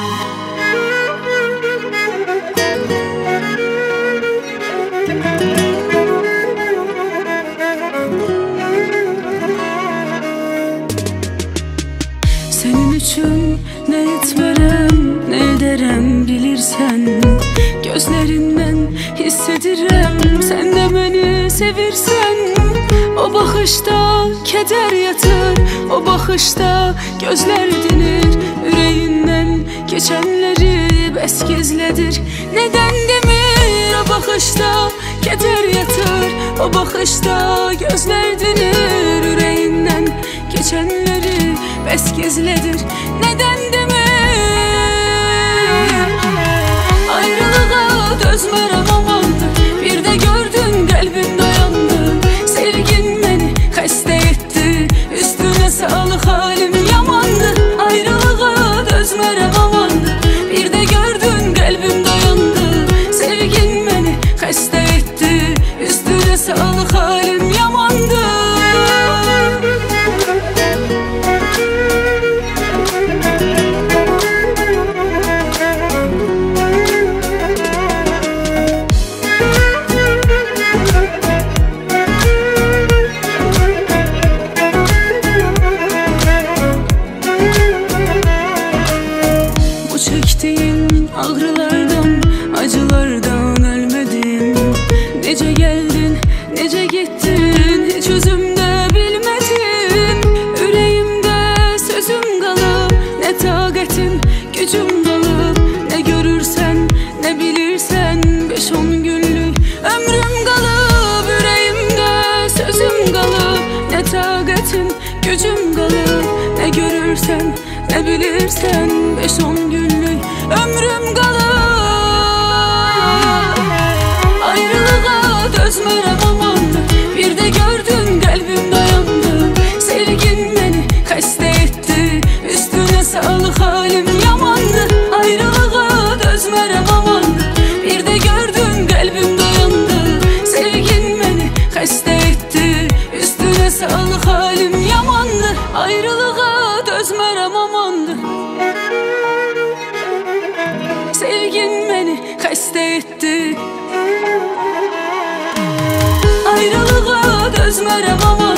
Senin üçün ne etmerem, ne ederem bilirsen. Gözlerinden hissederim, sen de beni sevirsen. O bakışta keder yatır, o bakışta gözler dinir. Yüreğinden geçenleri bes gizledir. Neden demir o bakışta keder yatır, o bakışta gözler dinir. Yüreğinden geçenleri bes gizledir. Neden demir ayrılığa dözmerem amandır. Bir de gördün kalbim dayandı, sevgin beni hasta etti. Üstüne sağlık halim yamandı. Ayrılığa dözmerem amandır. Bir de gördün kalbim dayandı, sevgin beni hasta etti. Üstüne sağlık halim yamandı. Çektiğim ağrılardan, acılardan ölmedim. Nece geldin, nece gittin, hiç özümde bilmedim. Yüreğimde sözüm kalıp, ne takatim, gücüm kalıp. Ne görürsen, ne bilirsen, 5-10 günlük ömrüm kalıp. Yüreğimde sözüm kalıp, ne takatim, gücüm kalıp. Ne görürsen, ne bilirsen, 5-10 günlük ömrüm kalıp. Ayrılığa dözmerem amandır. Bir de gördün kalbim dayandı, sevgin beni hasta etti. Üstüne sağlık halim yamandı. Ayrılığa dözmerem amandır. Bir de gördün kalbim dayandı, sevgin beni hasta etti. Üstüne sağlık halim yamandı. Ayrılığa dözmerem amandır. Sevgin beni hasta etti. Ayrılığa dözmerem amandır.